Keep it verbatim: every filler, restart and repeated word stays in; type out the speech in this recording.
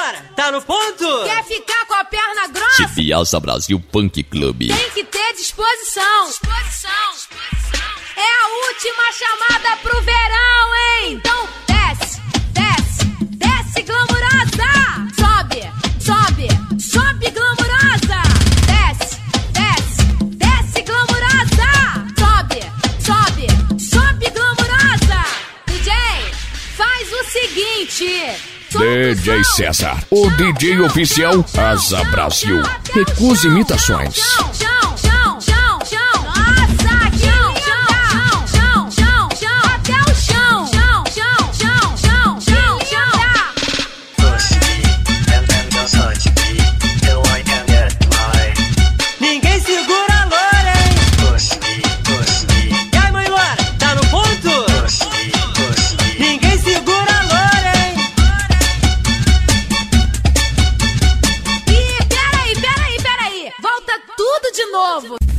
embora? Tá no ponto? Quer ficar com a perna grossa? Cipiasa Brasil Punk Club. Tem que ter disposição. Disposição. Disposição. É a última chamada pro verão, hein? Então desce, desce, desce glamurosa. Sobe, sobe, sobe glamurosa. Desce, desce, desce glamurosa. Sobe, sobe, sobe glamurosa. D J, faz o seguinte. D J César, o D J oficial Asa Brasil. Recusa imitações. Chão, chão, chão, chão, chão. Nossa, que chão, chão, chão, chão, até o chão. Chão, chão, chão, chão, chão, chão. Push me and then just touch me till I can get my. Ninguém segura a loura, hein? Push me, push me, E aí, mãe Loura, tá no ponto? push me, push me. Ninguém segura a loura, hein? Ih, peraí, peraí, peraí. Volta tudo de novo.